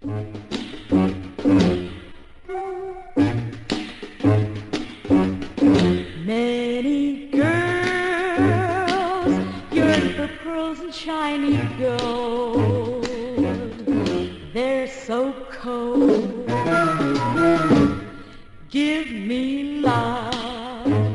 Many girls yearn for pearls and shiny gold. They're so cold. Give me love.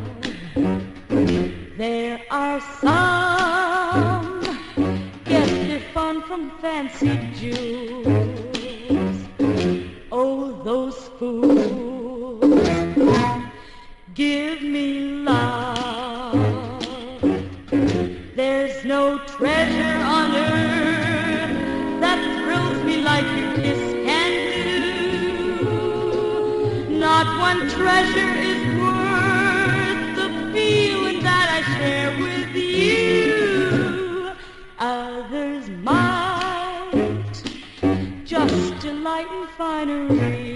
There are some get their fun from fancy jewels. Oh, those fools. Give me love. There's no treasure on earth that thrills me like your kiss can do. Not one treasure is worth the feeling that I share with you. Others might just delight in finery.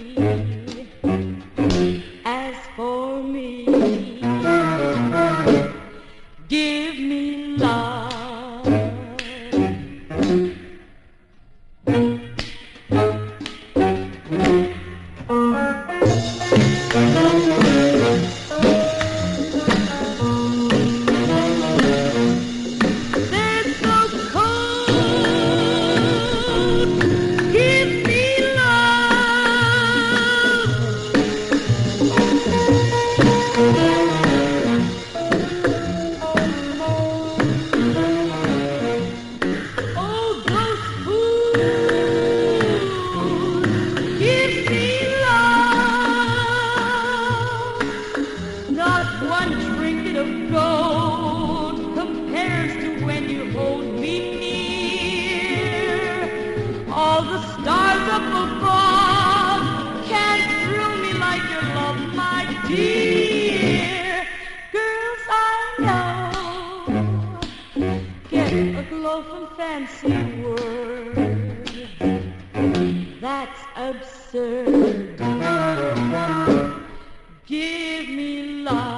As for me, give me love. They're so cold. Give me love. Oh, those fools, give me love. Not one trinket of gold compares to when you hold me near. All the stars up above can't thrill me like your love, my dear. Girls I know get a glow from fancy words. That's absurd. Give me love.